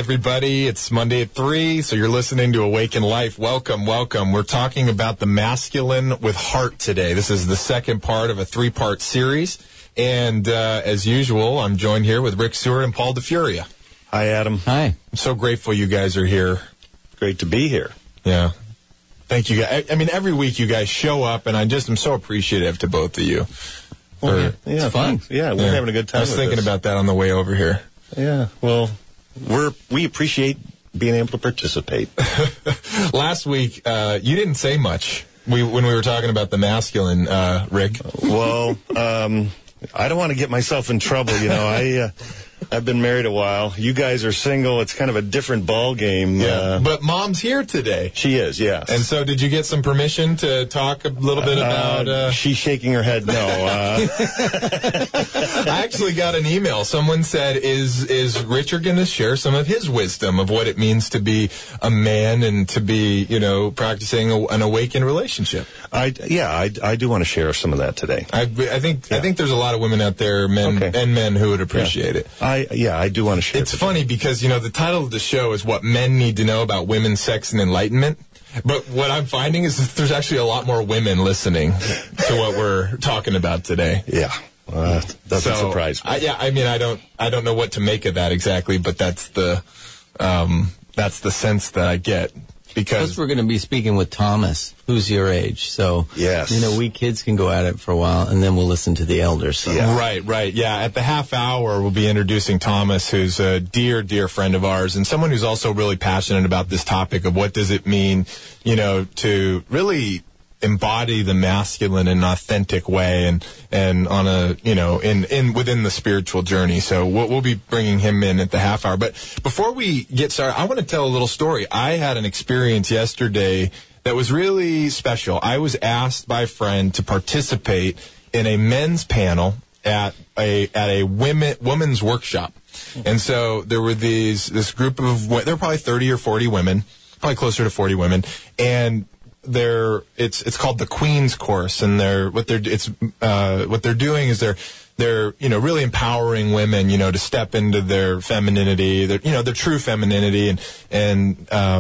everybody. It's Monday at 3, so you're listening to Awaken Life. Welcome, welcome. We're talking about the masculine with heart today. This is the second part of a 3-part series. And as usual, I'm joined here with Rick Seward and Paul DeFuria. Hi, Adam. Hi. I'm so grateful you guys are here. Great to be here. Yeah. Thank you guys. I mean, every week you guys show up, and I'm so appreciative to both of you. Yeah, it's fun. Yeah, we're having a good time. I was thinking about that on the way over here. Yeah, well, we appreciate being able to participate. Last week, you didn't say much when we were talking about the masculine, Rick. Well, I don't want to get myself in trouble. You know, I've been married a while. You guys are single. It's kind of a different ball game. Yeah. But Mom's here today. She is, yes. And so did you get some permission to talk a little bit about... She's shaking her head no. I actually got an email. Someone said, is Richard going to share some of his wisdom of what it means to be a man and to be, practicing an awakened relationship? I do want to share some of that today. I think there's a lot of women out there, men who would appreciate it. I do want to share. It's funny because, the title of the show is What Men Need to Know About Women's Sex and Enlightenment. But what I'm finding is that there's actually a lot more women listening to what we're talking about today. Yeah. Doesn't surprise me. I don't know what to make of that exactly, but that's the sense that I get. Because we're going to be speaking with Thomas, who's your age. So, yes. We kids can go at it for a while, and then we'll listen to the elders. So. Yeah. Right. Yeah, at the half hour, we'll be introducing Thomas, who's a dear, dear friend of ours, and someone who's also really passionate about this topic of what does it mean, to really embody the masculine in an authentic way and on a, within the spiritual journey. So we'll be bringing him in at the half hour. But before we get started, I want to tell a little story. I had an experience yesterday that was really special. I was asked by a friend to participate in a men's panel at a women's workshop. And so there were this group of, there were probably 30 or 40 women, probably closer to 40 women, and it's called the Queen's Course, and what they're doing is they're really empowering women, to step into their femininity, their true femininity, and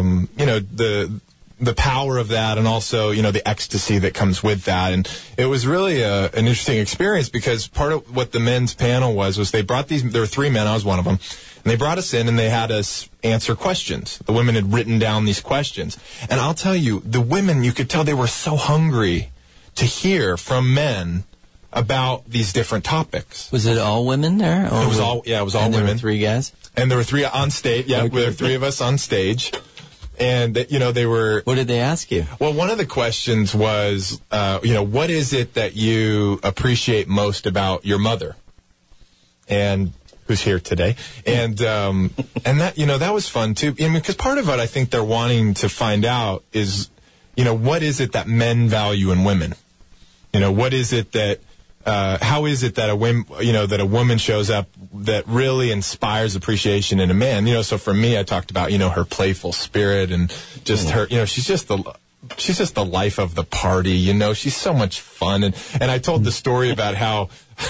the power of that, and also the ecstasy that comes with that. And it was really an interesting experience because part of what the men's panel was they brought there were 3 men, I was one of them. And they brought us in and they had us answer questions. The women had written down these questions. And I'll tell you, the women, you could tell they were so hungry to hear from men about these different topics. Was it all women there? It was all women. And there were 3 guys? And there were 3 on stage. Yeah, there were 3 of us on stage. And, they were... What did they ask you? Well, one of the questions was, what is it that you appreciate most about your mother? And... who's here today, and that that was fun too. Because part of what I think they're wanting to find out is, what is it that men value in women? What is it that how is it that a woman shows up that really inspires appreciation in a man? So for me, I talked about her playful spirit and just her. She's just the life of the party. She's so much fun, and I told the story about how.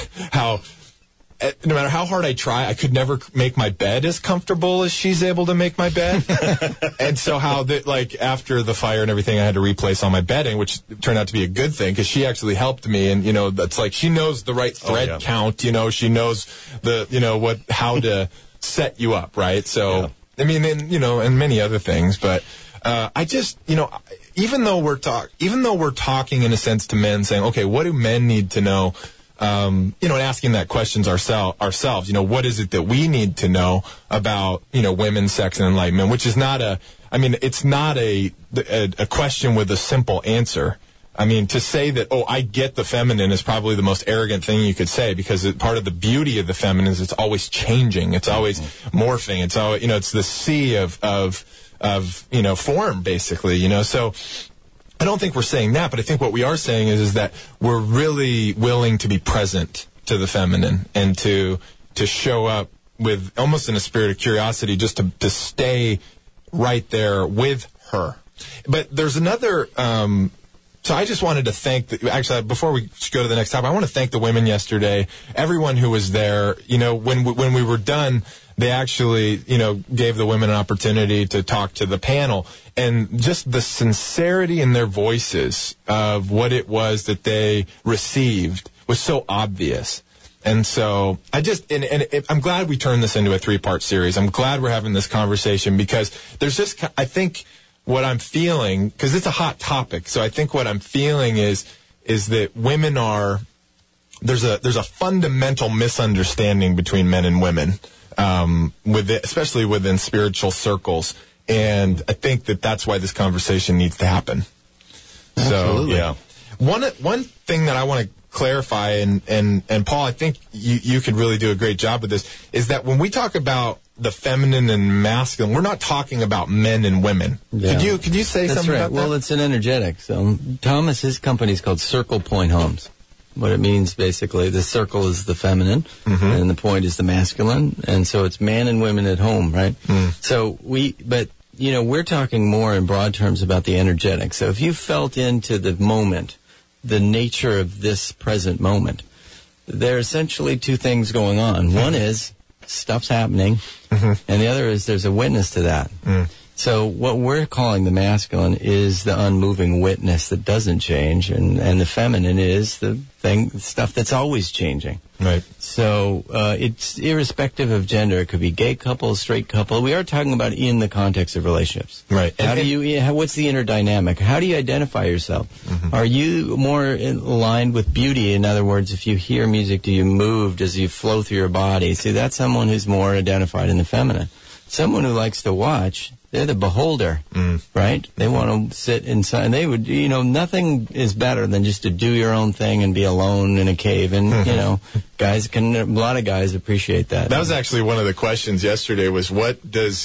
No matter how hard I try, I could never make my bed as comfortable as she's able to make my bed. And so after the fire and everything, I had to replace all my bedding, which turned out to be a good thing because she actually helped me. And, that's like she knows the right thread count. She knows how to set you up, right? So, I mean, and many other things. But I just, even though we're talking in a sense to men saying, okay, what do men need to know? And asking that questions ourselves, what is it that we need to know about, women's sex and enlightenment, which is it's not a question with a simple answer. I mean, to say that, I get the feminine is probably the most arrogant thing you could say because part of the beauty of the feminine is it's always changing. It's always morphing. It's always, it's the sea of form, basically, so. I don't think we're saying that, but I think what we are saying is that we're really willing to be present to the feminine and to show up with almost in a spirit of curiosity, just to stay right there with her. But there's another So I just wanted to thank, actually, before we go to the next topic, I want to thank the women yesterday, everyone who was there. You know, when we were done, they actually, you know, gave the women an opportunity to talk to the panel. And just the sincerity in their voices of what it was that they received was so obvious. And so I'm glad we turned this into a 3-part series. I'm glad we're having this conversation because there's just, I think, what I'm feeling, because it's a hot topic, so I think what I'm feeling is that women there's a fundamental misunderstanding between men and women, especially within spiritual circles, and I think that's why this conversation needs to happen. Absolutely. So, yeah. One thing that I want to clarify, and Paul, I think you could really do a great job with this, is that when we talk about the feminine and masculine, we're not talking about men and women. Yeah. Could you say That's something right. about that? Well, it's an energetic. So Thomas, his company is called Circle Point Homes. What it means, basically, the circle is the feminine, and the point is the masculine, and so it's man and women at home, right? So but you know, we're talking more in broad terms about the energetic. So if you felt into the moment, the nature of this present moment, there are essentially two things going on. One is stuff's happening, and the other is there's a witness to that. So what we're calling the masculine is the unmoving witness that doesn't change, and the feminine is the stuff that's always changing. Right. So it's irrespective of gender. It could be gay couple, straight couple. We are talking about in the context of relationships. Right. What's the inner dynamic? How do you identify yourself? Are you more aligned with beauty? In other words, if you hear music, do you move? Does you flow through your body? See, that's someone who's more identified in the feminine. Someone who likes to watch, they're the beholder, right? They want to sit inside. And they would, you know, nothing is better than just to do your own thing and be alone in a cave. And, you know, a lot of guys appreciate that. That was actually one of the questions yesterday was what's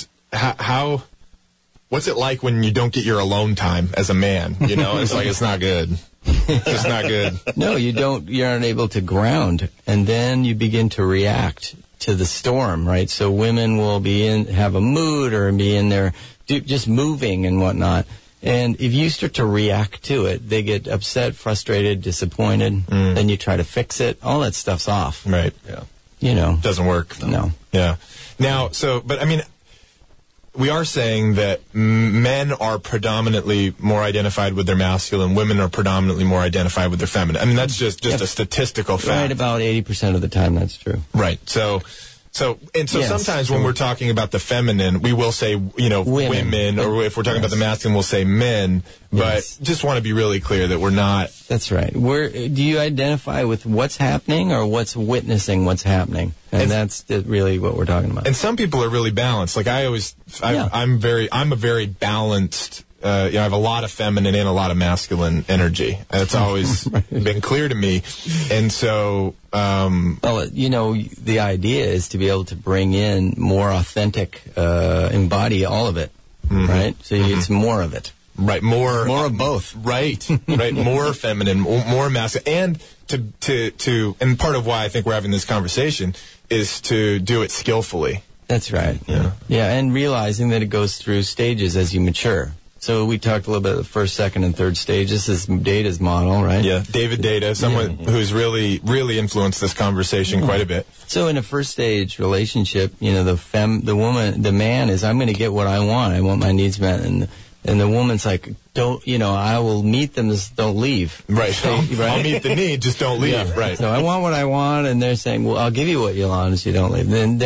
it like when you don't get your alone time as a man? You know, it's like, it's not good. It's just not good. No, you're unable to ground. And then you begin to react to the storm, right? So women will have a mood or be in there just moving and whatnot. And if you start to react to it, they get upset, frustrated, disappointed. Then you try to fix it. All that stuff's off. Right. Yeah. You know. Doesn't work. No. Yeah. Now, but I mean, we are saying that men are predominantly more identified with their masculine, women are predominantly more identified with their feminine. I mean, that's just a statistical fact. Right, about 80% of the time, that's true. Right. So yes, sometimes when we're talking about the feminine, we will say, you know, women, or if we're talking about the masculine, we'll say men. But just want to be really clear that we're not. That's right. Do you identify with what's happening or what's witnessing what's happening? And that's really what we're talking about. And some people are really balanced. Like I'm a very balanced. I have a lot of feminine and a lot of masculine energy. That's always been clear to me. And so, well, you know, the idea is to be able to bring in more authentic, embody all of it, right? So it's more of it. Right, more of both. Right, more feminine, more masculine, and and part of why I think we're having this conversation is to do it skillfully. That's right. Yeah, and realizing that it goes through stages as you mature. So we talked a little bit of the first, second, and third stage. This is Data's model, right? Yeah, David Data, someone who's really, really influenced this conversation quite a bit. So in a first stage relationship, you know, the man is, I'm going to get what I want. I want my needs met, and the woman's like, I will meet them, just don't leave. Right. I'll meet the need, just don't leave. Yeah. Right. So I want what I want, and they're saying, well, I'll give you what you want, just you don't leave. Then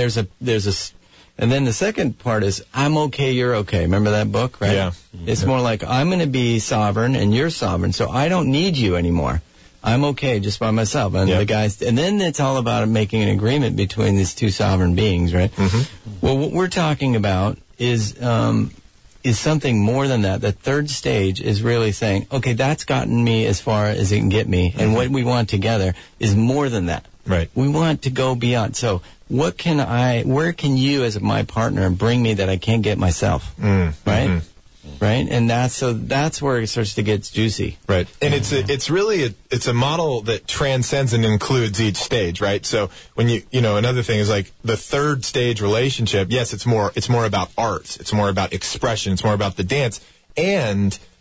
and then the second part is, I'm okay, you're okay. Remember that book, right? Yeah. It's more like, I'm going to be sovereign, and you're sovereign, so I don't need you anymore. I'm okay just by myself. And the guys, and then it's all about making an agreement between these two sovereign beings, right? Well, what we're talking about is something more than that. The third stage is really saying, okay, that's gotten me as far as it can get me, and what we want together is more than that. Right. We want to go beyond. So where can you as my partner bring me that I can't get myself? Right? Right? And that's where it starts to get juicy. Right. And it's really a model that transcends and includes each stage, right? So when another thing is like the third stage relationship, yes, it's more about art. It's more about expression. It's more about the dance. And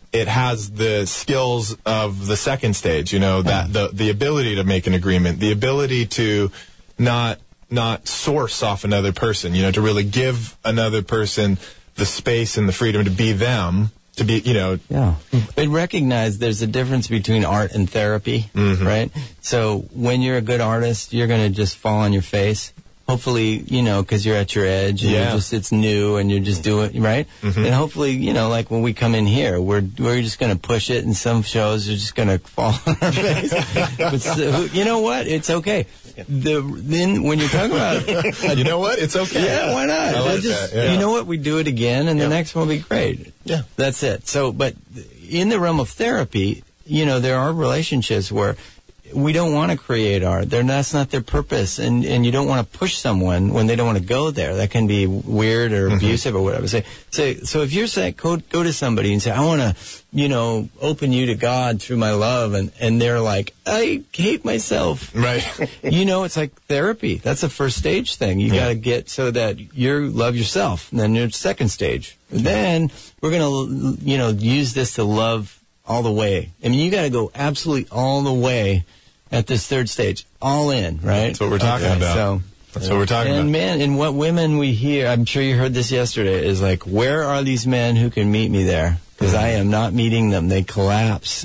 it has the skills of the second stage, that the ability to make an agreement, the ability to not source off another person, to really give another person the space and the freedom to be them, to be, Yeah. But recognize there's a difference between art and therapy, right? So when you're a good artist, you're going to just fall on your face. Hopefully, because you're at your edge and it's new and you're just doing, right? And hopefully, like when we come in here, we're just going to push it, and some shows are just going to fall on our face. But so, you know what? It's okay. Then when you're talking about you know what? It's okay. Yeah, why not? I like that. Yeah. You know what? We do it again, and the next one will be great. Yeah. That's it. So, but in the realm of therapy, there are relationships where we don't want to create art. That's not their purpose, and you don't want to push someone when they don't want to go there. That can be weird or abusive or whatever. So if you're saying go to somebody and say, I want to, open you to God through my love, and they're like, I hate myself. Right. It's like therapy. That's a first stage thing. You got to get so that you love yourself, and then you're second stage. And then we're going to, use this to love all the way. I mean, you got to go absolutely all the way at this third stage, all in, right? That's what we're talking about. So that's what we're talking about. And man, and what women we hear, I'm sure you heard this yesterday, is like, where are these men who can meet me there? Because I am not meeting them. They collapse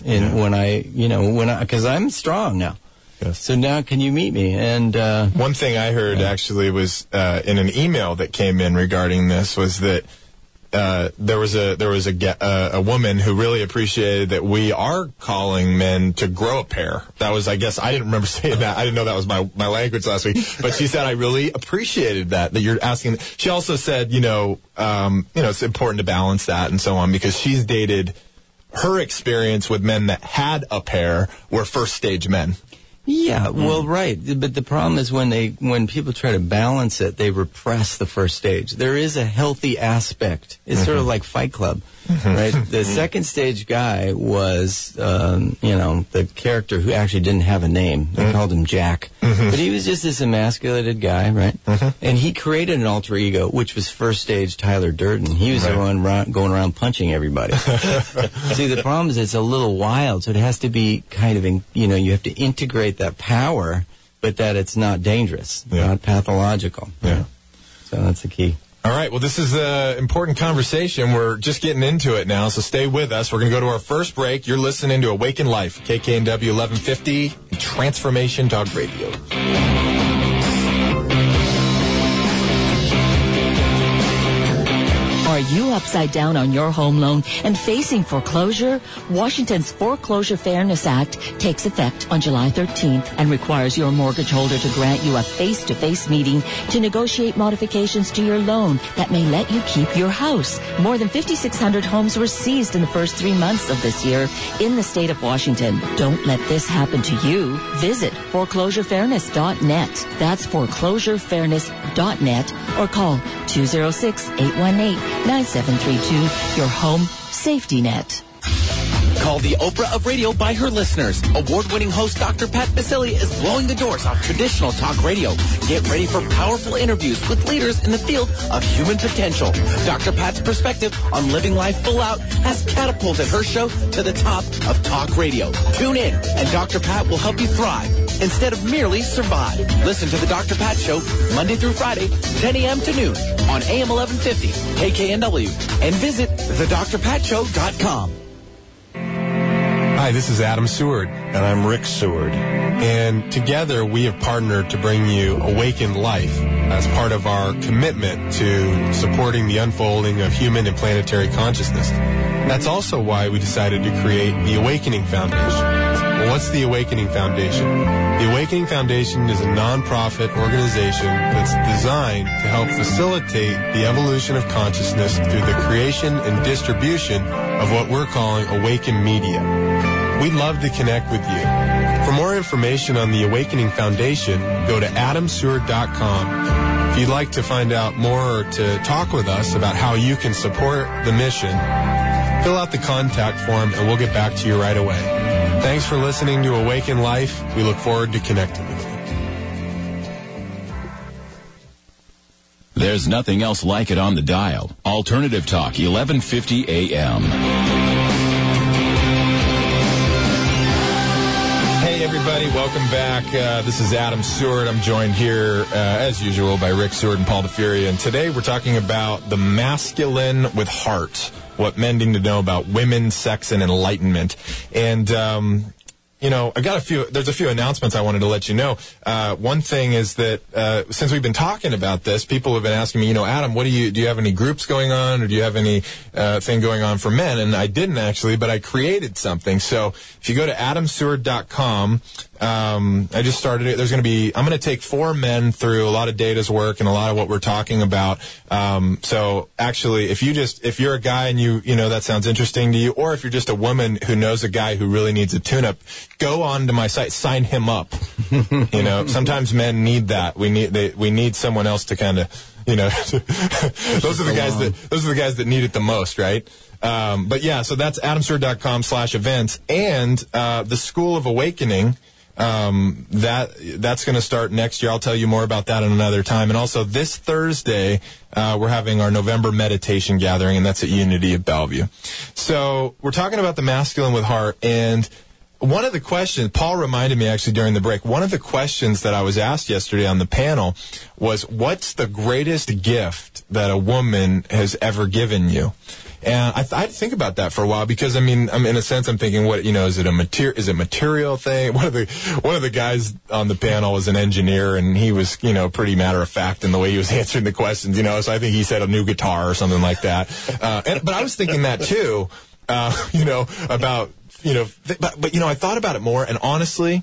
because I'm strong now. Yes. So now can you meet me? And one thing I heard actually was in an email that came in regarding this was that there was a woman who really appreciated that we are calling men to grow a pair. That was, I guess, I didn't remember saying that. I didn't know that was my language last week. But she said I really appreciated that you're asking. She also said, it's important to balance that and so on, because she's dated, her experience with men that had a pair were first stage men. Yeah, well, right. But the problem is when people try to balance it, they repress the first stage. There is a healthy aspect. It's sort of like Fight Club, right? The second stage guy was, the character who actually didn't have a name. They called him Jack. But he was just this emasculated guy, right? And he created an alter ego, which was first stage Tyler Durden. He was the one going around punching everybody. See, the problem is it's a little wild, so it has to be kind of, you have to integrate that power, but that it's not dangerous, not pathological. Yeah. So that's the key. All right. Well, this is an important conversation. We're just getting into it now, so stay with us. We're going to go to our first break. You're listening to Awaken Life, KKNW 1150, Transformation Talk Radio. Are you upside down on your home loan and facing foreclosure? Washington's Foreclosure Fairness Act takes effect on July 13th and requires your mortgage holder to grant you a face-to-face meeting to negotiate modifications to your loan that may let you keep your house. More than 5,600 homes were seized in the first 3 months of this year in the state of Washington. Don't let this happen to you. Visit foreclosurefairness.net. That's foreclosurefairness.net, or call 206-818-9732, your home safety net. Called the Oprah of radio by her listeners. Award-winning host Dr. Pat Baccili is blowing the doors off traditional talk radio. Get ready for powerful interviews with leaders in the field of human potential. Dr. Pat's perspective on living life full out has catapulted her show to the top of talk radio. Tune in, and Dr. Pat will help you thrive instead of merely survive. Listen to the Dr. Pat Show Monday through Friday, 10 a.m. to noon on AM 1150 KKNW, and visit thedrpatshow.com. Hi, this is Adam Seward. And I'm Rick Seward. And together we have partnered to bring you Awaken Life as part of our commitment to supporting the unfolding of human and planetary consciousness. That's also why we decided to create the Awakening Foundation. Well, what's the Awakening Foundation? The Awakening Foundation is a nonprofit organization that's designed to help facilitate the evolution of consciousness through the creation and distribution of what we're calling Awaken Media. We'd love to connect with you. For more information on the Awakening Foundation, go to adamseward.com. If you'd like to find out more or to talk with us about how you can support the mission, fill out the contact form and we'll get back to you right away. Thanks for listening to Awaken Life. We look forward to connecting with you. There's nothing else like it on the dial. Alternative Talk, 1150 AM. Hey, everybody. Welcome back. This is Adam Seward. I'm joined here, as usual, by Rick Seward and Paul DeFuria. And today we're talking about the masculine with heart, what men need to know about women, sex, and enlightenment. And, I got there's a few announcements I wanted to let you know. One thing is that, since we've been talking about this, people have been asking me, Adam, do you have any groups going on, or do you have any, thing going on for men? And I didn't actually, but I created something. So if you go to adamseward.com, I just started it. I'm going to take 4 men through a lot of Data's work and a lot of what we're talking about. So actually, if you're a guy and that sounds interesting to you, or if you're just a woman who knows a guy who really needs a tune-up, go on to my site, sign him up. Sometimes men need that. We need someone else to kind of, those are the guys that need it the most, right? But yeah, so that's adamseward.com/events, and the School of Awakening. That's going to start next year. I'll tell you more about that in another time. And also this Thursday, we're having our November meditation gathering, and that's at Unity of Bellevue. So we're talking about the masculine with heart, and one of the questions, Paul reminded me actually during the break, one of the questions that I was asked yesterday on the panel was, what's the greatest gift that a woman has ever given you? And I had to think about that for a while, because I'm in a sense, I'm thinking, is it a material thing? One of the guys on the panel was an engineer, and he was, pretty matter of fact in the way he was answering the questions, so I think he said a new guitar or something like that. But I was thinking that too, about, but I thought about it more, and honestly,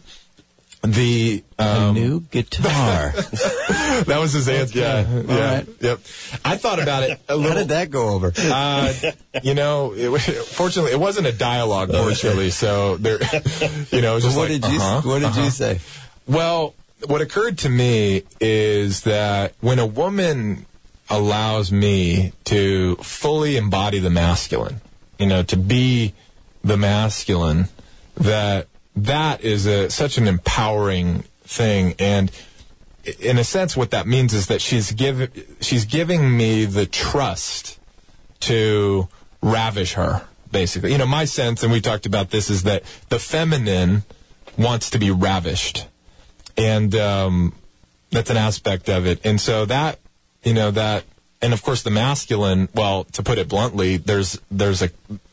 a new guitar. That was his answer. Yeah. Right. Yep. I thought about it a little. How did that go over? Fortunately, it wasn't a dialogue, fortunately. So there, it was just what did you say? Well, what occurred to me is that when a woman allows me to fully embody the masculine, to be the masculine, that is such an empowering thing. And in a sense, what that means is that she's giving me the trust to ravish her, basically. My sense, and we talked about this, is that the feminine wants to be ravished. And that's an aspect of it. And so that, and of course the masculine, well, to put it bluntly, there's a,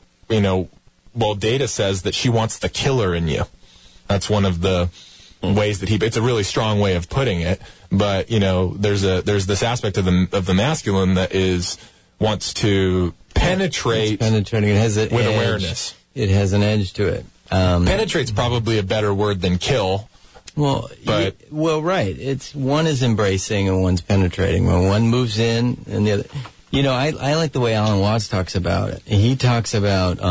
Data says that she wants the killer in you. That's one of the ways that it's a really strong way of putting it, but there's this aspect of the masculine that wants to penetrate. It's penetrating. It has with awareness. It has an edge to it. Penetrate's probably a better word than kill. Well, right. It's one is embracing and one's penetrating. When one moves in and the other. I like the way Alan Watts talks about it. He talks about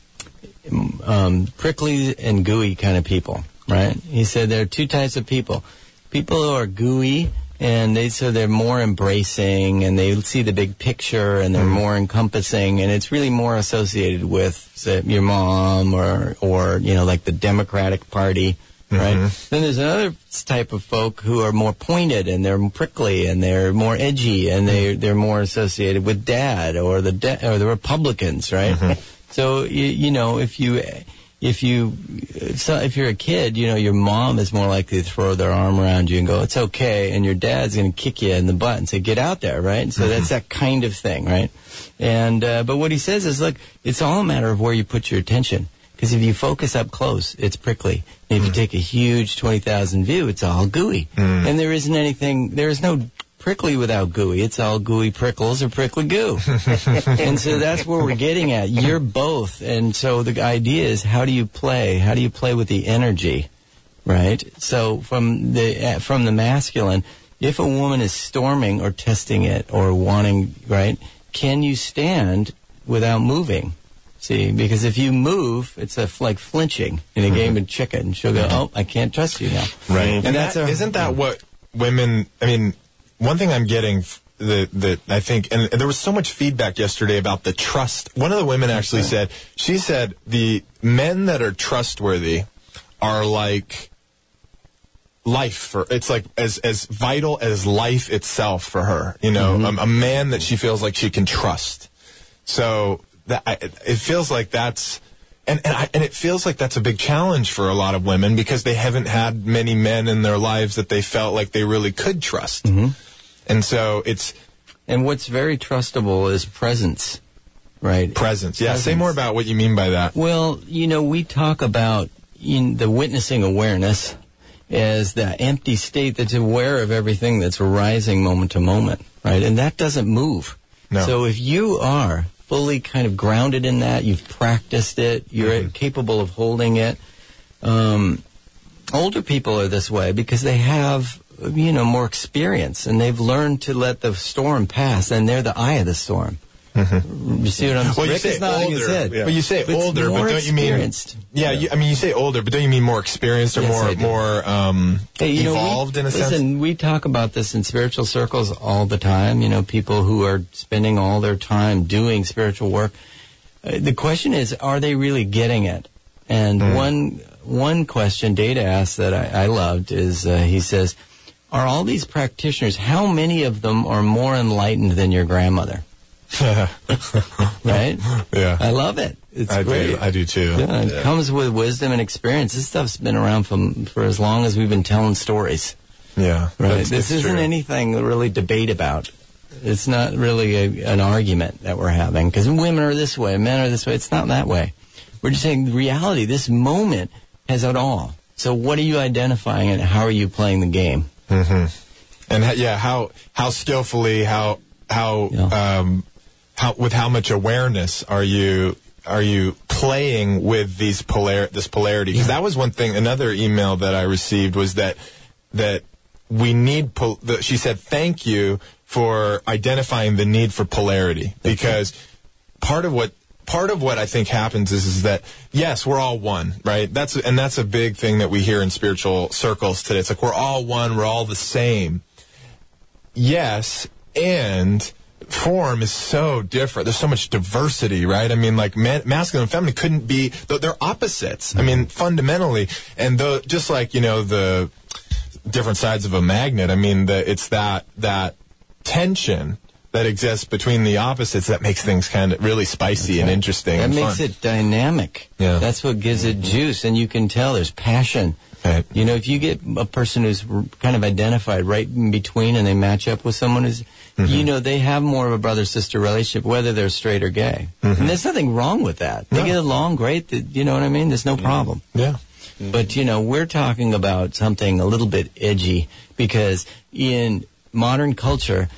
prickly and gooey kind of people, right? He said there are 2 types of people. People who are gooey, and they're more embracing, and they see the big picture, and they're more encompassing, and it's really more associated with, say, your mom or like the Democratic Party, right? Then there's another type of folk who are more pointed, and they're prickly, and they're more edgy, and they're more associated with Dad or the Republicans, right? So if you're a kid, your mom is more likely to throw their arm around you and go, "It's okay," and your dad's going to kick you in the butt and say, "Get out there," right? And so that's that kind of thing, right? And but what he says is, look, it's all a matter of where you put your attention. Because if you focus up close, it's prickly. And if you take a huge 20,000 view, it's all gooey. And there is no prickly without gooey. It's all gooey prickles or prickly goo. And so that's where we're getting at. You're both. And so the idea is, how do you play? How do you play with the energy, right? So from the masculine, if a woman is storming or testing it or wanting, right, can you stand without moving? See, because if you move, it's like flinching in a game of chicken. She'll go, "Oh, I can't trust you now." Right. And isn't that what women, one thing I'm getting that I think, and there was so much feedback yesterday about the trust. One of the women actually said, the men that are trustworthy are like life it's like as vital as life itself for her. A man that she feels like she can trust. So it feels like that's, And it feels like that's a big challenge for a lot of women because they haven't had many men in their lives that they felt like they really could trust. Mm-hmm. And so it's... And what's very trustable is presence, right? Presence. Yeah, say more about what you mean by that. Well, we talk about the witnessing awareness as the empty state that's aware of everything that's arising moment to moment, right? And that doesn't move. No. So if you are fully kind of grounded in that, you've practiced it, you're capable of holding it. Older people are this way because they have, more experience, and they've learned to let the storm pass, and they're the eye of the storm. Mm-hmm. You see what I'm saying? Well, Rick is nodding his head. But you say older, but don't you mean... Yeah, you say older, but don't you mean more experienced or more evolved in a sense? Listen, we talk about this in spiritual circles all the time, people who are spending all their time doing spiritual work. The question is, are they really getting it? And one question Data asked that I loved is, he says, are all these practitioners, how many of them are more enlightened than your grandmother? Right? Yeah. I love it. It's great. I do too. Yeah, it comes with wisdom and experience. This stuff's been around for as long as we've been telling stories. Yeah. Right. This isn't anything to really debate about. It's not really an argument that we're having because women are this way, men are this way. It's not that way. We're just saying the reality, this moment has it all. So what are you identifying and how are you playing the game? Mm-hmm. And how skillfully, with how much awareness are you playing with this polarity? Because that was one thing. Another email that I received was that we need. She said, "Thank you for identifying the need for polarity." Because part of what I think happens is that yes, we're all one, right? That's a big thing that we hear in spiritual circles today. It's like we're all one, we're all the same. Yes, and form is so different. There's so much diversity, right? I mean, like masculine and feminine couldn't be, they're opposites. I mean, fundamentally, and just like, the different sides of a magnet, I mean, it's that tension that exists between the opposites that makes things kind of really spicy and interesting. That and makes fun. it dynamic. Yeah. That's what gives it juice, and you can tell there's passion. Right. If you get a person who's kind of identified right in between and they match up with someone who's, they have more of a brother-sister relationship, whether they're straight or gay. Mm-hmm. And there's nothing wrong with that. They get along great. You know what I mean? There's no problem. Yeah. But, we're talking about something a little bit edgy because in modern culture,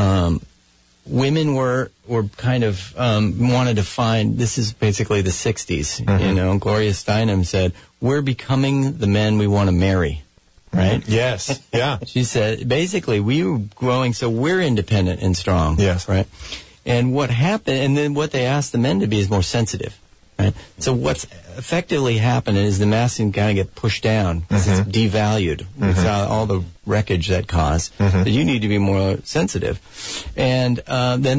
women were kind of wanted to find, this is basically the 60s, Gloria Steinem said, we're becoming the men we want to marry, right? Yes, yeah. She said, basically, we were growing, so we're independent and strong. Yes. Right? And what happened, and then what they asked the men to be is more sensitive. Right? So what's effectively happened is the masculine kind of get pushed down because it's devalued with all the wreckage that caused. So you need to be more sensitive, and then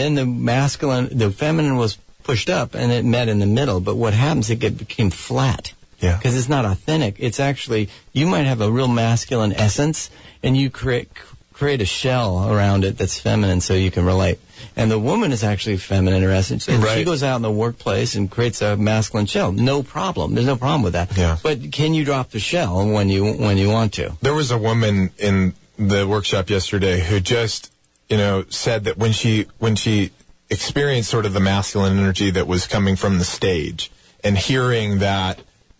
the feminine was pushed up and it met in the middle. But what happens? It became flat. Yeah. Because it's not authentic. It's actually, you might have a real masculine essence, and you create a shell around it that's feminine so you can relate. And the woman is actually feminine in her essence. And she goes out in the workplace and creates a masculine shell. No problem. There's no problem with that. Yeah. But can you drop the shell when you want to? There was a woman in the workshop yesterday who just, said that when she experienced sort of the masculine energy that was coming from the stage and hearing that,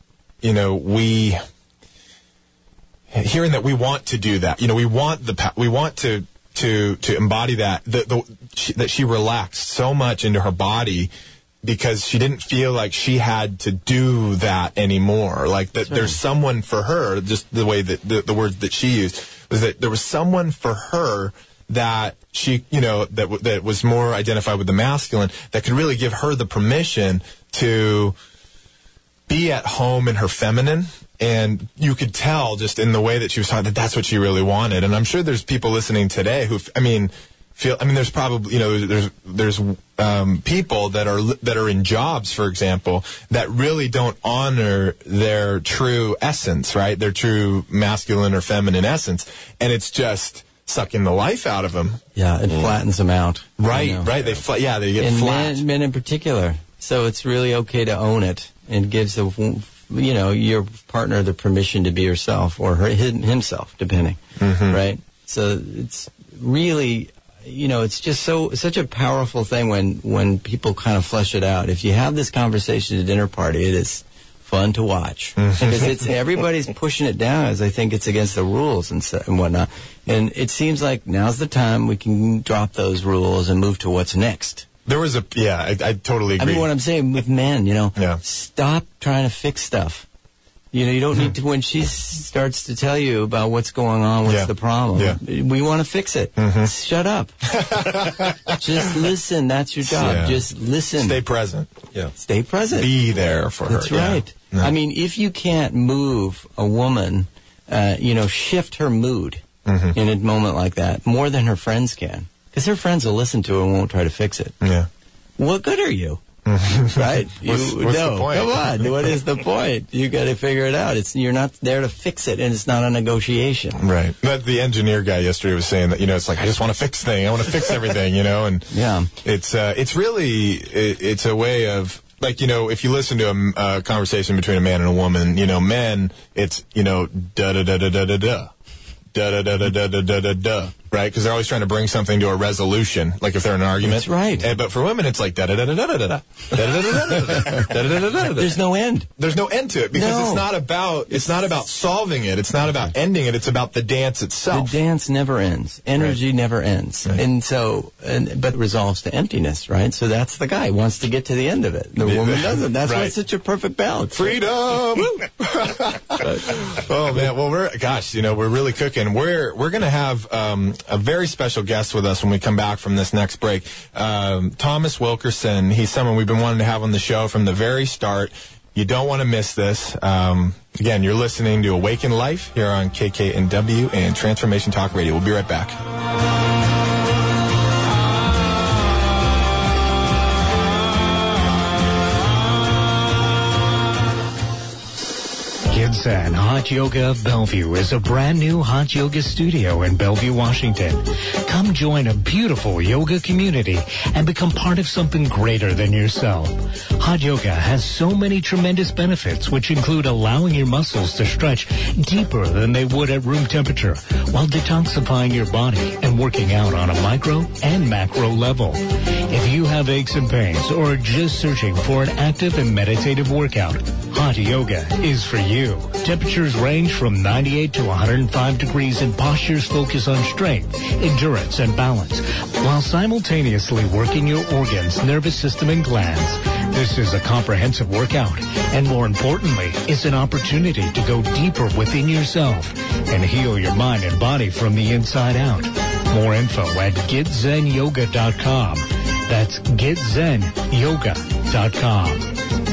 hearing that we want to do that, we want to embody that, that she relaxed so much into her body because she didn't feel like she had to do that anymore. Like that there's someone for her, just the way that the words that she used was that there was someone for her that she, that was more identified with the masculine that could really give her the permission to be at home in her feminine. And you could tell just in the way that she was talking that that's what she really wanted. And I'm sure there's people listening today who, there's probably, there's people that are in jobs, for example, that really don't honor their true essence, right? Their true masculine or feminine essence. And it's just sucking the life out of them. Yeah, it flattens them out. Right, right. They get flat. Men in particular. So it's really okay to own it. and gives your partner the permission to be herself or himself, depending, right? So it's really, it's just such a powerful thing when people kind of flesh it out. If you have this conversation at a dinner party, it is fun to watch because everybody's pushing it down as I think it's against the rules and whatnot. And it seems like now's the time we can drop those rules and move to what's next. There was I totally agree. I mean, what I'm saying with men, stop trying to fix stuff. You don't need to, when she starts to tell you about what's going on, what's the problem, we want to fix it. Shut up. Just listen. That's your job. Yeah. Just listen. Stay present. Yeah. Stay present. Be there for her. That's right. Yeah. I mean, if you can't move a woman, shift her mood in a moment like that more than her friends can. Because her friends will listen to her and won't try to fix it. Yeah. What good are you? Right? What's the point? Come on. What is the point? You got to figure it out. You're not there to fix it, and it's not a negotiation. Right. But the engineer guy yesterday was saying that it's like I just want to fix things. I want to fix everything. And it's really it's a way of. Like, if you listen to a conversation between a man and a woman, men, it's, da-da-da-da-da-da-da. Da-da-da-da-da-da-da-da. Right? Because they're always trying to bring something to a resolution, like if they're in an argument. That's right. But for women, it's like da-da-da-da-da-da-da. Da-da-da-da-da-da. There's no end. There's no end to it because it's not about solving it. It's not about ending it. It's about the dance itself. The dance never ends. Energy never ends. Right. And so, but resolves to emptiness, right? So that's the guy who wants to get to the end of it. The woman doesn't. That's why it's such a perfect balance. Freedom! Oh, man. Well, we're really cooking. We're going to have a very special guest with us when we come back from this next break. Thomas Wilkerson, he's someone we've been wanting to have on the show from the very start. You don't want to miss this. Again, you're listening to Awaken Life here on KKNW and Transformation Talk Radio. We'll be right back. Kidsan Hot Yoga of Bellevue is a brand new hot yoga studio in Bellevue, Washington. Come join a beautiful yoga community and become part of something greater than yourself. Hot yoga has so many tremendous benefits, which include allowing your muscles to stretch deeper than they would at room temperature, while detoxifying your body and working out on a micro and macro level. If you have aches and pains or are just searching for an active and meditative workout, Hot Yoga is for you. Temperatures range from 98 to 105 degrees and postures focus on strength, endurance, and balance, while simultaneously working your organs, nervous system, and glands. This is a comprehensive workout, and more importantly, it's an opportunity to go deeper within yourself and heal your mind and body from the inside out. More info at GetZenYoga.com. That's GetZenYoga.com.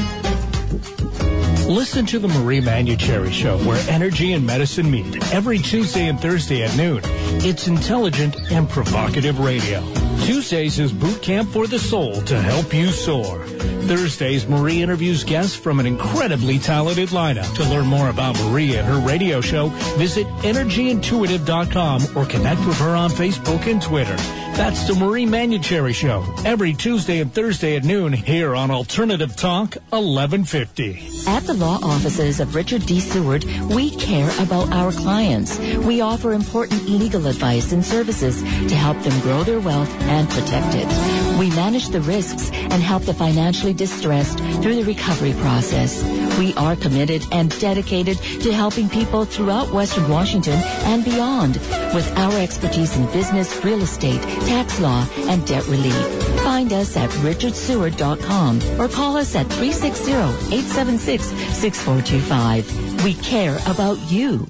Listen to the Marie Manucherry Show, where energy and medicine meet, every Tuesday and Thursday at noon. It's intelligent and provocative radio. Tuesdays is Boot Camp for the Soul to help you soar. Thursdays, Marie interviews guests from an incredibly talented lineup. To learn more about Marie and her radio show, visit energyintuitive.com or connect with her on Facebook and Twitter. That's the Marie Manucherry Show, every Tuesday and Thursday at noon here on Alternative Talk 1150. At the law offices of Richard D. Seward, we care about our clients. We offer important legal advice and services to help them grow their wealth and protect it. We manage the risks and help the financially distressed through the recovery process. We are committed and dedicated to helping people throughout Western Washington and beyond with our expertise in business, real estate, tax law, and debt relief. Find us at richardseward.com or call us at 360-876-6425. We care about you.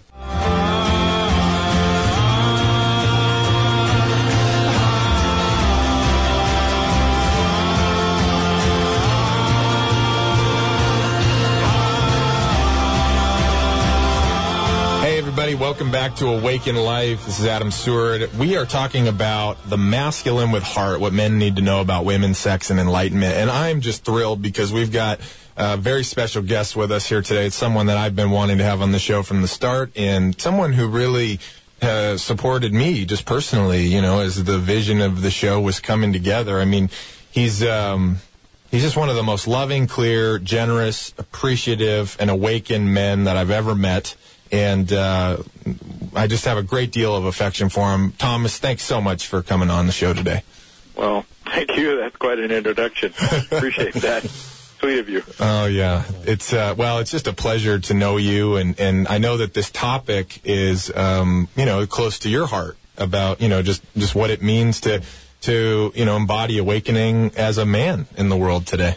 Everybody, welcome back to Awaken Life. This is Adam Seward. We are talking about the masculine with heart, what men need to know about women, sex, and enlightenment. And I'm just thrilled because we've got a very special guest with us here today. It's someone that I've been wanting to have on the show from the start, and someone who really supported me just personally, as the vision of the show was coming together. I mean, he's He's just one of the most loving, clear, generous, appreciative, and awakened men that I've ever met. And I just have a great deal of affection for him. Thomas, thanks so much for coming on the show today. Well, thank you. That's quite an introduction. Appreciate that. Sweet of you. Oh, yeah. It's it's just a pleasure to know you. And I know that this topic is, close to your heart about, just what it means to embody awakening as a man in the world today.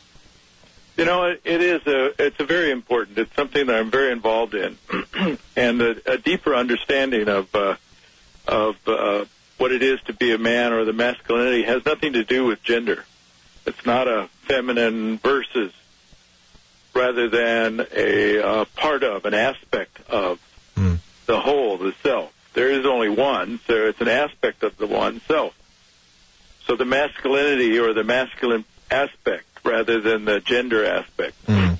It's a very important. It's something that I'm very involved in, and a deeper understanding of what it is to be a man, or the masculinity, has nothing to do with gender. It's not a feminine versus, rather than a part of, an aspect of the whole, the self. There is only one, so it's an aspect of the one self. So the masculinity, or the masculine aspect, rather than the gender aspect,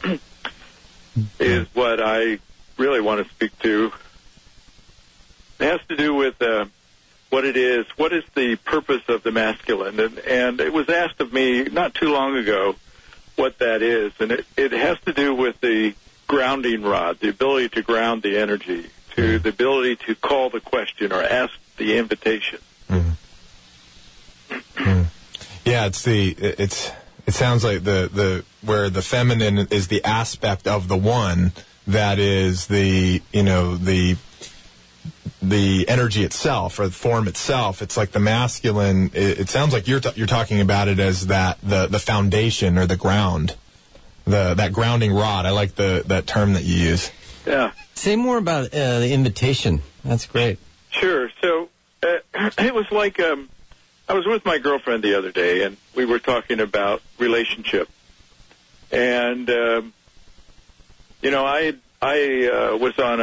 is what I really want to speak to. It has to do with what it is. What is the purpose of the masculine? And it was asked of me not too long ago what that is. And it has to do with the grounding rod, the ability to ground the energy, to the ability to call the question or ask the invitation. Yeah, it sounds like the where the feminine is the aspect of the one that is the energy itself, or the form itself. It's like the masculine. It sounds like you're talking about it as that the foundation, or the ground, that grounding rod. I like that term that you use. Yeah. Say more about the invitation. That's great. Sure. So it was like I was with my girlfriend the other day, and we were talking about relationship. And I was on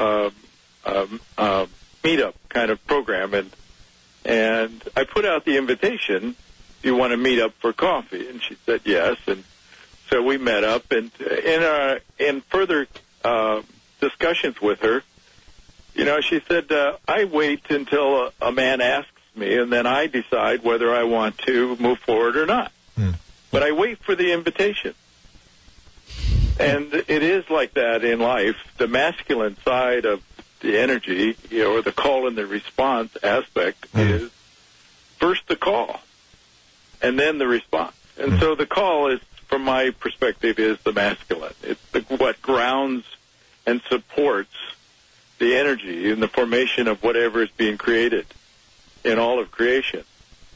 a meetup kind of program, and I put out the invitation, "Do you want to meet up for coffee?" And she said yes, and so we met up. And in further discussions with her, she said, "I wait until a man asks me, and then I decide whether I want to move forward or not. But I wait for the invitation." And it is like that in life. The masculine side of the energy, or the call and the response aspect, is first the call, and then the response. And so the call is, from my perspective, is the masculine. It's what grounds and supports the energy in the formation of whatever is being created in all of creation,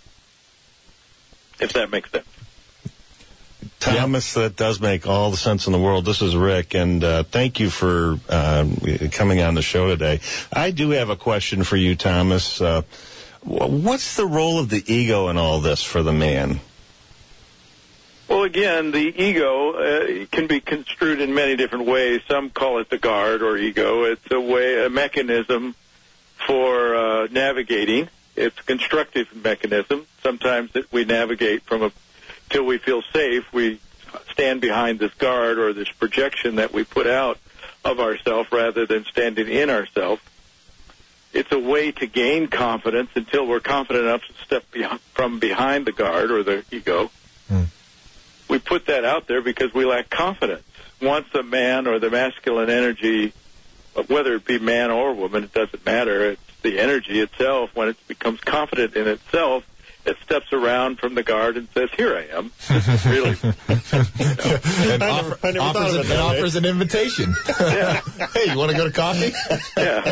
if that makes sense. Thomas, that does make all the sense in the world. This is Rick, and thank you for coming on the show today. I do have a question for you, Thomas. What's the role of the ego in all this for the man? Well, again, the ego can be construed in many different ways. Some call it the guard or ego. It's a mechanism for navigating. It's a constructive mechanism. Sometimes we navigate till we feel safe. We stand behind this guard or this projection that we put out of ourselves rather than standing in ourselves. It's a way to gain confidence until we're confident enough to step from behind the guard or the ego. We put that out there because we lack confidence. Once a man or the masculine energy, whether it be man or woman, it doesn't matter. It's the energy itself. When it becomes confident in itself, it steps around from the guard and says, "Here I am." Really, and offers an invitation. Yeah. Hey, you want to go to coffee? Yeah.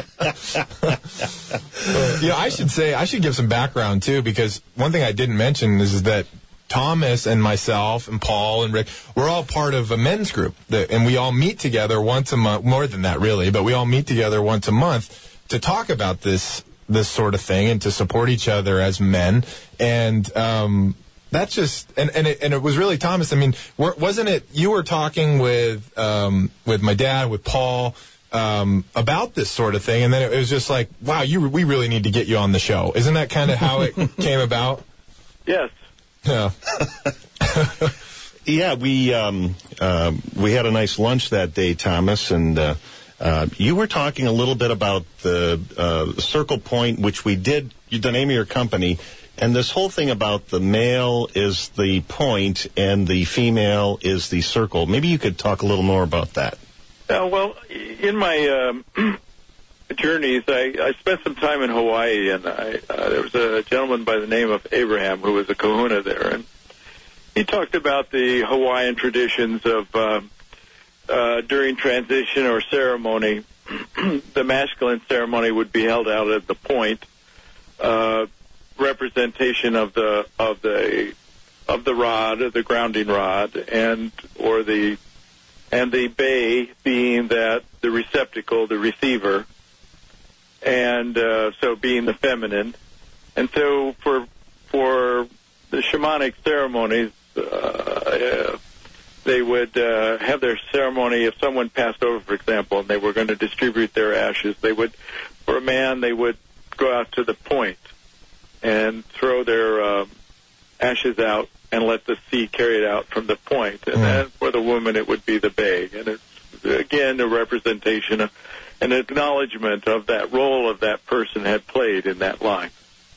I should give some background too, because one thing I didn't mention is that Thomas and myself and Paul and Rick, we're all part of a men's group, and we all meet together once a month. More than that, really, but we all meet together once a month to talk about this sort of thing and to support each other as men. And that's just and it was really, Thomas, I mean, wasn't it you were talking with my dad, with Paul, about this sort of thing, and then it was just like, wow, we really need to get you on the show. Isn't that kind of how it came about? Yes. Yeah. Yeah, we had a nice lunch that day, Thomas, and you were talking a little bit about the Circle Point, which we did. The name of your company And this whole thing about the male is the point and the female is the circle. Maybe you could talk a little more about that. Well, in my journeys, I spent some time in Hawaii, and there was a gentleman by the name of Abraham who was a kahuna there, and he talked about the Hawaiian traditions of during transition or ceremony, the masculine ceremony would be held out at the point, representation of the rod, the grounding rod, and the bay being that the receptacle, the receiver, and so being the feminine. And so for the shamanic ceremonies, they would have their ceremony if someone passed over, for example, and they were going to distribute their ashes. For a man, they would go out to the point and throw their ashes out and let the sea carry it out from the point. And then for the woman, it would be the bay. And it's, again, a representation, an acknowledgement of that role of that person had played in that line.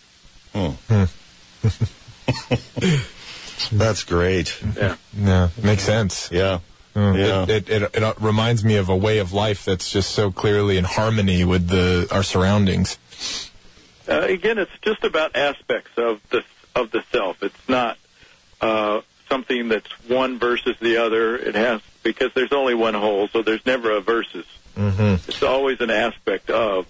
That's great. Yeah, makes sense. Yeah. It reminds me of a way of life that's just so clearly in harmony with our surroundings. Again, it's just about aspects of the self. It's not something that's one versus the other. It has, because there's only one whole, so there's never a versus. Mm-hmm. It's always an aspect of.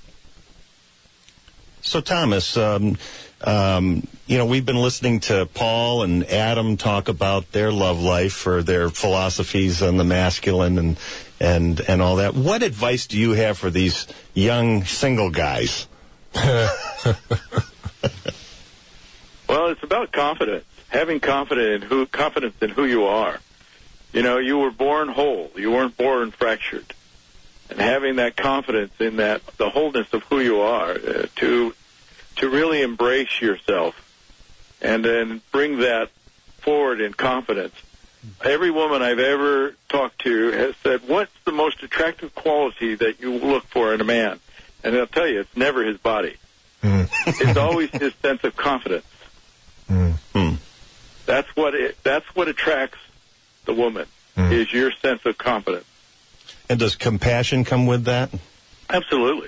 So, Thomas, we've been listening to Paul and Adam talk about their love life or their philosophies on the masculine and all that. What advice do you have for these young single guys? Well, it's about confidence. Having confidence in who you are. You were born whole. You weren't born fractured. And having that confidence in that, the wholeness of who you are, to really embrace yourself and then bring that forward in confidence. Every woman I've ever talked to has said, what's the most attractive quality that you look for in a man? And they'll tell you, it's never his body. It's always his sense of confidence. That's what attracts the woman, is your sense of confidence. And does compassion come with that? Absolutely.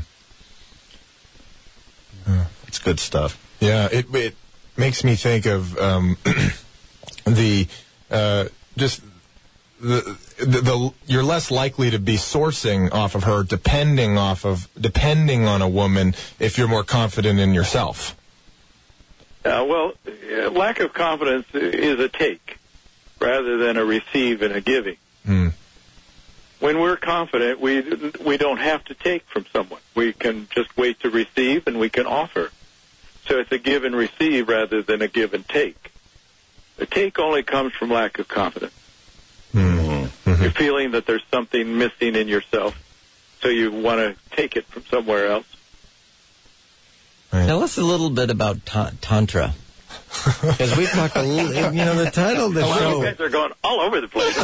It's good stuff. Yeah, it makes me think of you're less likely to be sourcing off of her, depending on a woman, if you're more confident in yourself. Lack of confidence is a take rather than a receive and a giving. When we're confident, we don't have to take from someone. We can just wait to receive, and we can offer. So it's a give and receive rather than a give and take. The take only comes from lack of confidence. You're feeling that there's something missing in yourself, so you want to take it from somewhere else. Right. Tell us a little bit about Tantra. Because we talked a little, the title of the show. You guys are going all over the place.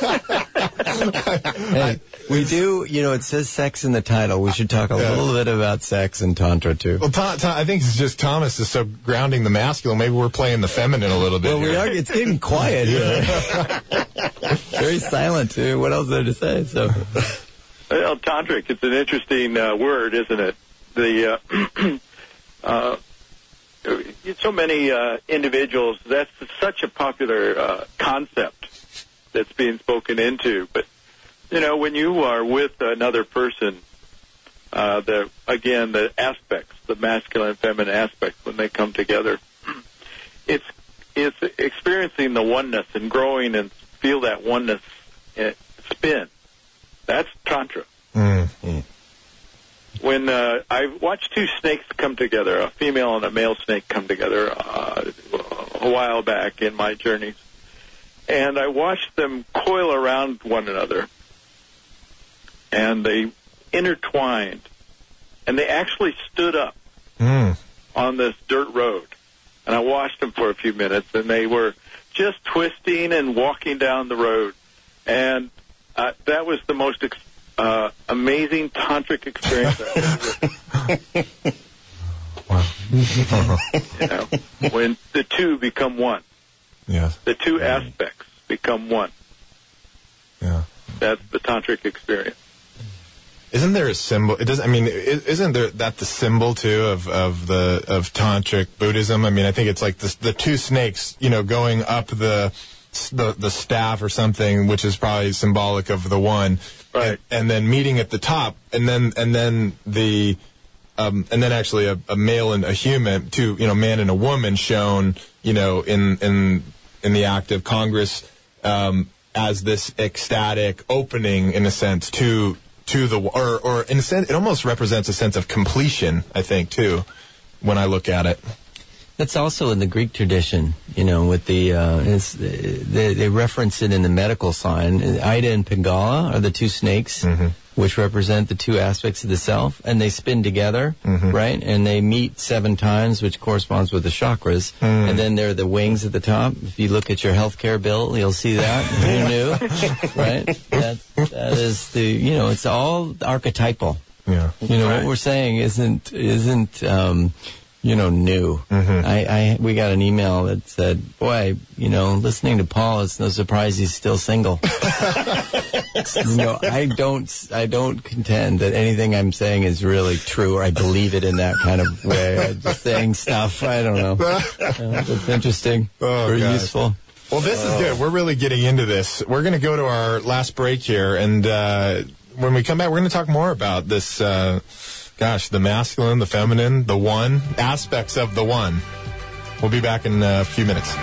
Hey, we do, it says sex in the title. We should talk a little bit about sex and Tantra, too. Well, I think it's just Thomas is so grounding the masculine. Maybe we're playing the feminine a little bit. Well, we are. It's getting quiet here. Very silent, too. What else is there to say? So, well, tantric, it's an interesting word, isn't it? So many individuals, that's such a popular concept that's being spoken into. But, when you are with another person, the aspects, the masculine and feminine aspects, when they come together, it's experiencing the oneness and growing and feel that oneness spin. That's Tantra. When I watched two snakes come together, a female and a male snake come together a while back in my journeys, and I watched them coil around one another, and they intertwined, and they actually stood up on this dirt road. And I watched them for a few minutes, and they were just twisting and walking down the road. And that was the most amazing tantric experience I've ever. Wow. You know, when the two become one. Yeah. The two aspects become one. Yeah. That's the tantric experience. Isn't there a symbol? It doesn't. I mean, isn't there that the symbol too of tantric Buddhism? I mean, I think it's like the two snakes, you know, going up the staff or something, which is probably symbolic of the one, right? And then meeting at the top, and then actually a male and a human, two, you know, man and a woman shown, you know, in the act of Congress, as this ecstatic opening, in a sense, to the, or in a sense, it almost represents a sense of completion, I think, too, when I look at it. That's also in the Greek tradition, you know, with the, they reference it in the medical sign. Ida and Pingala are the two snakes, which represent the two aspects of the self, and they spin together, right? And they meet 7 times, which corresponds with the chakras. And then there are the wings at the top. If you look at your healthcare bill, you'll see that. Who knew? Right? That is the, you know, it's all archetypal. Yeah. You know, what we're saying isn't you know, new. We got an email that said, boy, you know, listening to Paul, it's no surprise he's still single. You know, I don't contend that anything I'm saying is really true, or I believe it in that kind of way. I'm just saying stuff. I don't know. It's interesting. Very useful. Well, this is good. We're really getting into this. We're going to go to our last break here, and when we come back, we're going to talk more about this, the masculine, the feminine, the one, aspects of the one. We'll be back in a few minutes.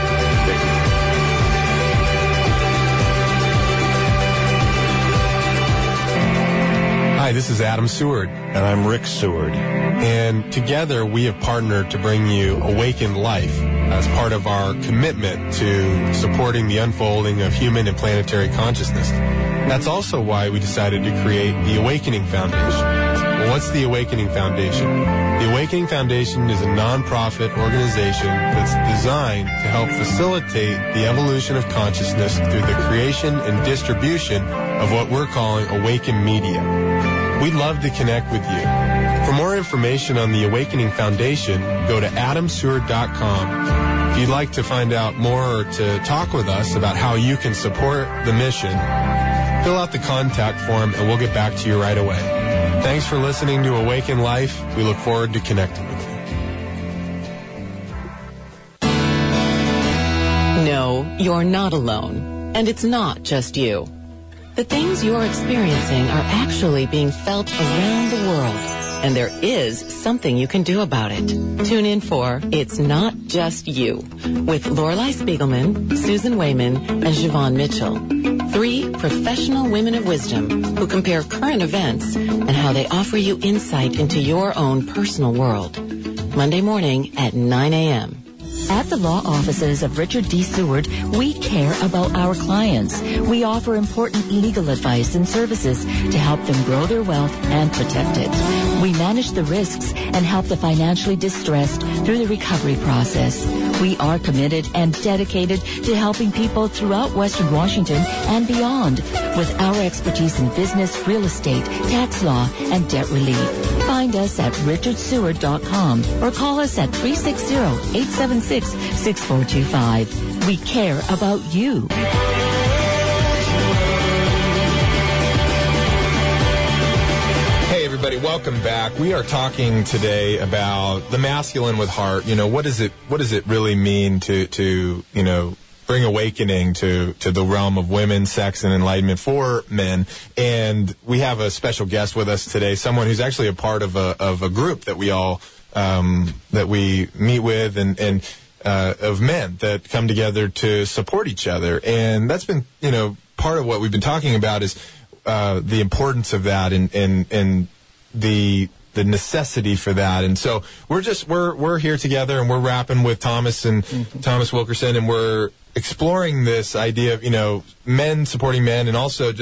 Hi, this is Adam Seward. And I'm Rick Seward. And together we have partnered to bring you Awaken Life as part of our commitment to supporting the unfolding of human and planetary consciousness. That's also why we decided to create the Awakening Foundation. Well, what's the Awakening Foundation? The Awakening Foundation is a nonprofit organization that's designed to help facilitate the evolution of consciousness through the creation and distribution of what we're calling Awaken Media. We'd love to connect with you. For more information on the Awakening Foundation, go to adamseward.com. If you'd like to find out more or to talk with us about how you can support the mission, fill out the contact form and we'll get back to you right away. Thanks for listening to Awaken Life. We look forward to connecting with you. No, you're not alone. And it's not just you. The things you're experiencing are actually being felt around the world. And there is something you can do about it. Tune in for It's Not Just You with Lorelei Spiegelman, Susan Wayman, and Siobhan Mitchell. 3 professional women of wisdom who compare current events and how they offer you insight into your own personal world. Monday morning at 9 a.m. At the law offices of Richard D. Seward, we care about our clients. We offer important legal advice and services to help them grow their wealth and protect it. We manage the risks and help the financially distressed through the recovery process. We are committed and dedicated to helping people throughout Western Washington and beyond with our expertise in business, real estate, tax law, and debt relief. Find us at richardseward.com or call us at 360-876-6425. We care about you. Hey everybody, welcome back. We are talking today about the masculine with heart. You know, what does it really mean to you know, bring awakening to the realm of women, sex, and enlightenment for men? And we have a special guest with us today, someone who's actually a part of a group that we all that we meet with and of men that come together to support each other. And that's been, you know, part of what we've been talking about is the importance of that and the necessity for that. And so we're here together and we're rapping with Thomas and Thomas Wilkerson, and we're exploring this idea of, you know, men supporting men, and also just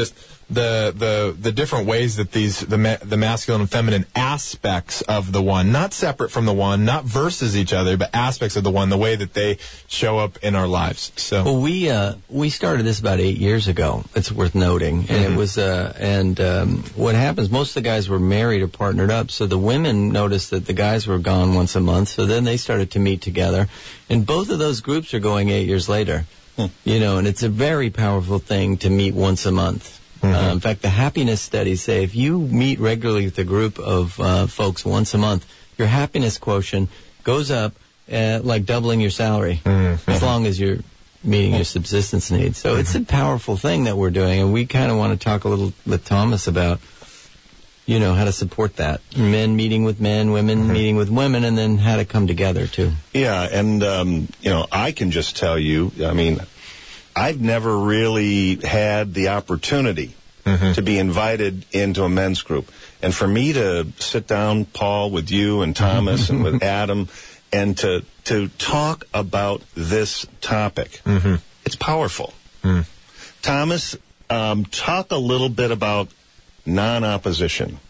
the different ways that the masculine and feminine aspects of the one, not separate from the one, not versus each other, but aspects of the one, the way that they show up in our lives. So, well, we started this about 8 years ago. It's worth noting, and it was what happens? Most of the guys were married or partnered up, so the women noticed that the guys were gone once a month. So then they started to meet together, and both of those groups are going 8 years later. You know, and it's a very powerful thing to meet once a month. In fact, the happiness studies say if you meet regularly with a group of folks once a month, your happiness quotient goes up like doubling your salary, as long as you're meeting your subsistence needs. So it's a powerful thing that we're doing, and we kind of want to talk a little with Thomas about, you know, how to support that. Men meeting with men, women meeting with women, and then how to come together, too. Yeah, and, you know, I can just tell you, I mean, I've never really had the opportunity to be invited into a men's group. And for me to sit down, Paul, with you and Thomas and with Adam, and to talk about this topic, it's powerful. Thomas, talk a little bit about non-opposition.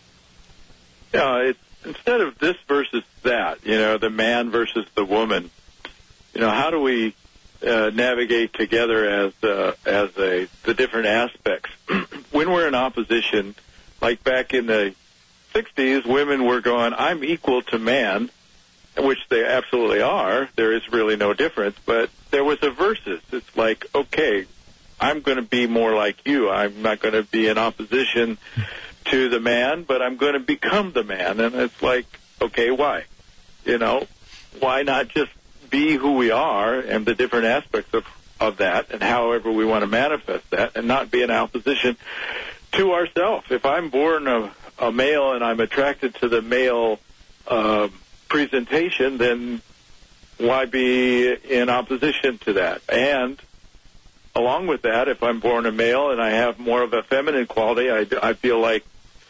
Yeah, it's instead of this versus that, you know, the man versus the woman, you know, how do we navigate together as the different aspects? When we're in opposition, like back in the 60s, women were going, I'm equal to man, which they absolutely are. There is really no difference, but there was a versus. It's like, okay, I'm going to be more like you. I'm not going to be in opposition to the man, but I'm going to become the man. And it's like, okay, why? You know, why not just be who we are and the different aspects of that and however we want to manifest that, and not be in opposition to ourselves? If I'm born a male and I'm attracted to the male presentation, then why be in opposition to that? And along with that, if I'm born a male and I have more of a feminine quality, I feel like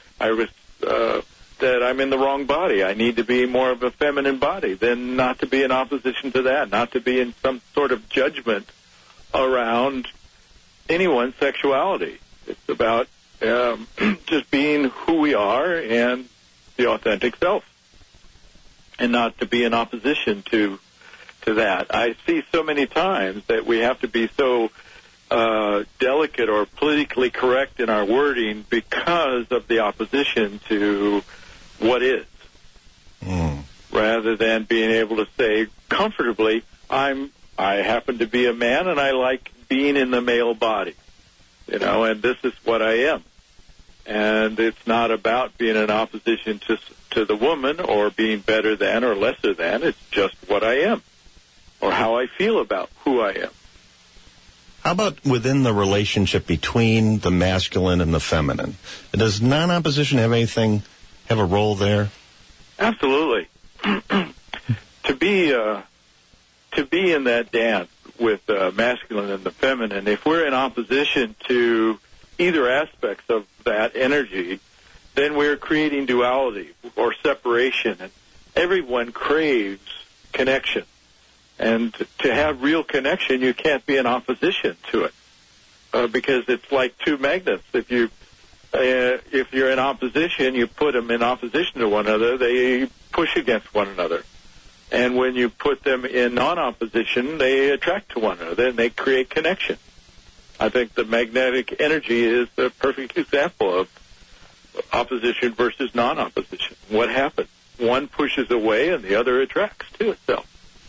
that I'm in the wrong body. I need to be more of a feminine body. Then not to be in opposition to that, not to be in some sort of judgment around anyone's sexuality. It's about just being who we are and the authentic self, and not to be in opposition to that. I see so many times that we have to be so delicate or politically correct in our wording because of the opposition to what is, rather than being able to say comfortably, I happen to be a man and I like being in the male body, you know, and this is what I am. And it's not about being in opposition to the woman or being better than or lesser than. It's just what I am, or how I feel about who I am. How about within the relationship between the masculine and the feminine? Does non-opposition have a role there? Absolutely. To be in that dance with the masculine and the feminine, if we're in opposition to either aspects of that energy, then we're creating duality or separation. And everyone craves connection. And to have real connection, you can't be in opposition to it, because it's like two magnets. If you're in opposition, you put them in opposition to one another, they push against one another. And when you put them in non-opposition, they attract to one another, and they create connection. I think the magnetic energy is the perfect example of opposition versus non-opposition. What happens? One pushes away, and the other attracts to itself.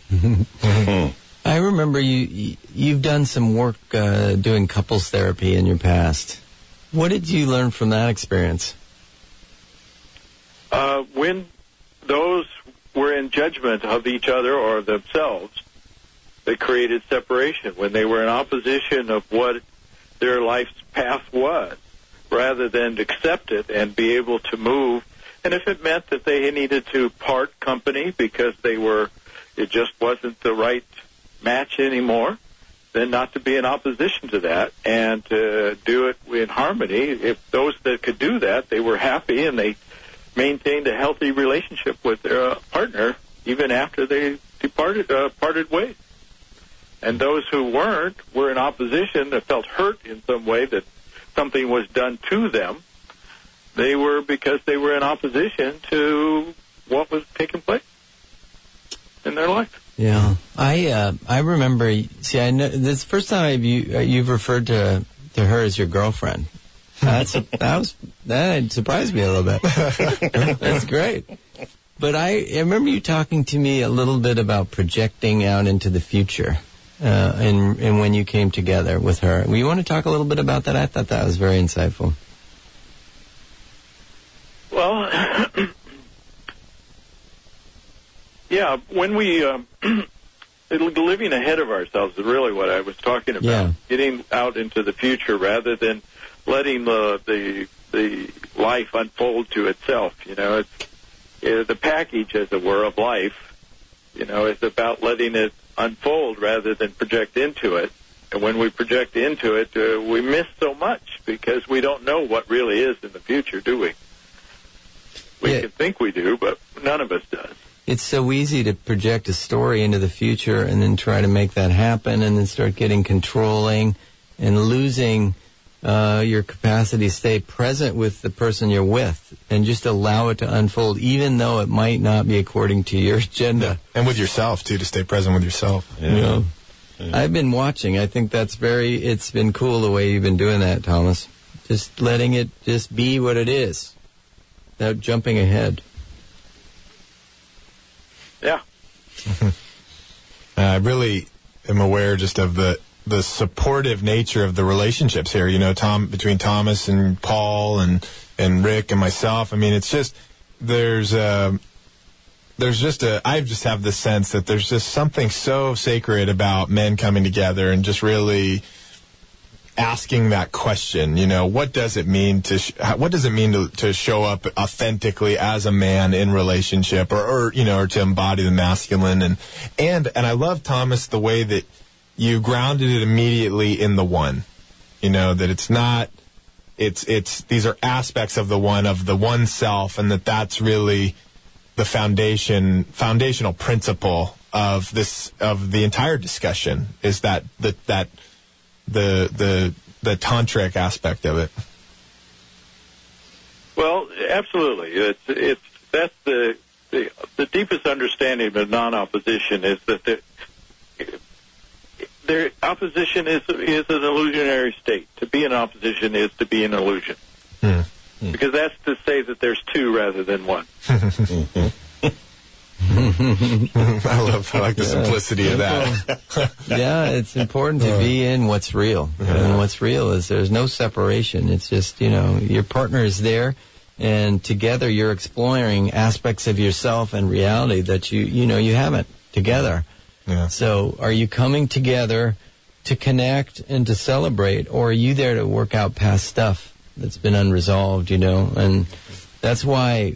I remember you've done some work doing couples therapy in your past. What did you learn from that experience? When those were in judgment of each other or themselves, they created separation. When they were in opposition of what their life's path was, rather than accept it and be able to move. And if it meant that they needed to part company because it just wasn't the right match anymore, then not to be in opposition to that and to do it in harmony. If those that could do that, they were happy and they maintained a healthy relationship with their partner even after they parted ways. And those who were in opposition, that felt hurt in some way, that something was done to them, they were because they were in opposition to what was taking place in their life. Yeah, I remember. See, I know this is the first time you've referred to her as your girlfriend. That surprised me a little bit. That's great. But I remember you talking to me a little bit about projecting out into the future, and when you came together with her. You want to talk a little bit about that? I thought that was very insightful. Well, yeah, when we living ahead of ourselves is really what I was talking about. Yeah. Getting out into the future rather than letting the life unfold to itself. You know, it's the package, as it were, of life. You know, it's about letting it unfold rather than project into it. And when we project into it, we miss so much because we don't know what really is in the future, do we? We can think we do, but none of us does. It's so easy to project a story into the future and then try to make that happen and then start getting controlling and losing your capacity to stay present with the person you're with and just allow it to unfold, even though it might not be according to your agenda. And with yourself, too, to stay present with yourself. Yeah. I've been watching. I think it's been cool the way you've been doing that, Thomas. Just letting it just be what it is without jumping ahead. Yeah. I really am aware just of the supportive nature of the relationships here. You know, between Thomas and Paul and Rick and myself. I mean, it's just I just have the sense that there's just something so sacred about men coming together and just really asking that question. You know, what does it mean to show up authentically as a man in relationship, or to embody the masculine, and I love, Thomas, the way that you grounded it immediately in the one. You know, that it's not, these are aspects of the one self, and that's really the foundational principle of the entire discussion, is that the tantric aspect of it. Well, absolutely. That's the deepest understanding of non-opposition is that their opposition is an illusionary state. To be in opposition is to be an illusion. Because that's to say that there's two rather than one. I like the simplicity of that. Yeah, it's important to be in what's real. And what's real is there's no separation. It's just, your partner is there, and together you're exploring aspects of yourself and reality that you haven't together. Yeah. So are you coming together to connect and to celebrate, or are you there to work out past stuff that's been unresolved, And that's why,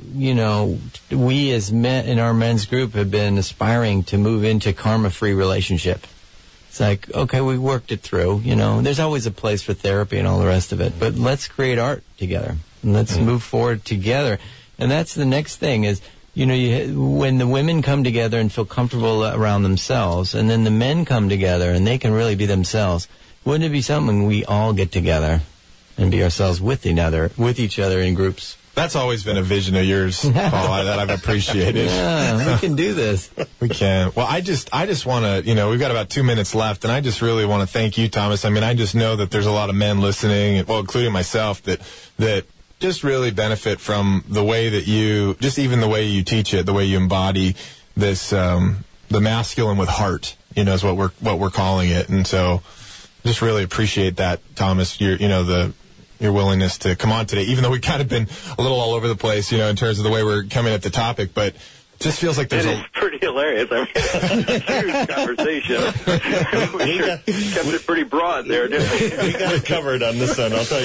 we as men in our men's group have been aspiring to move into karma-free relationship. It's like, okay, we worked it through, There's always a place for therapy and all the rest of it, but let's create art together, and let's move forward together. And that's the next thing is, when the women come together and feel comfortable around themselves, and then the men come together and they can really be themselves, wouldn't it be something we all get together and be ourselves with each other in groups? That's always been a vision of yours, Paul, that I've appreciated. Yeah, we can do this. We can. Well, I just want to, we've got about 2 minutes left, and I just really want to thank you, Thomas. I mean, I just know that there's a lot of men listening, well, including myself, that just really benefit from the way that even the way you teach it, the way you embody this, the masculine with heart, is what we're calling it. And so just really appreciate that, Thomas, your willingness to come on today, even though we've kind of been a little all over the place, in terms of the way we're coming at the topic, but it just feels like there's It's pretty hilarious. I mean, it's a huge conversation. We kept it pretty broad there, didn't we? We got it covered on this end, I'll tell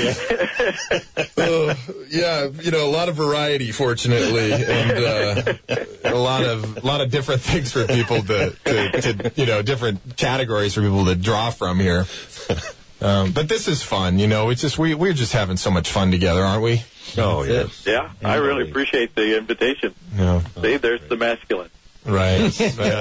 you. Yeah, a lot of variety, fortunately, and a lot of different things for people to different categories for people to draw from here. But this is fun, it's just, we're just having so much fun together, aren't we? Oh, yes. Yeah, I really appreciate the invitation. Yeah. See, there's the masculine. Right.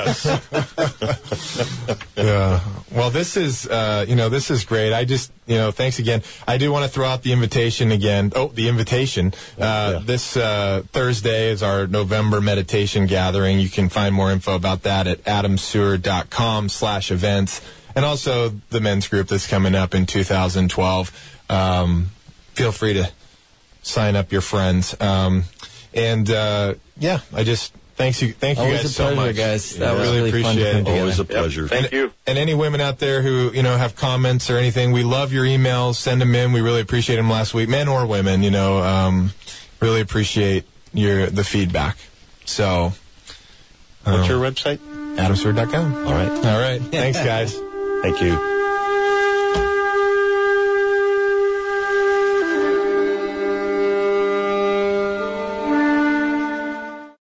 Yeah. Well, this is, this is great. I just, thanks again. I do want to throw out the invitation again. Oh, the invitation. This Thursday is our November meditation gathering. You can find more info about that at adamseward.com/events. And also the men's group that's coming up in 2012. Feel free to sign up your friends. I just thank you guys so much. Guys. That was really appreciate it. Always a pleasure. Thank you. And any women out there who have comments or anything, we love your emails. Send them in. We really appreciate them last week, men or women. Really appreciate the feedback. So, what's your website? AdamSeward.com. All right. Thanks, guys. Thank you.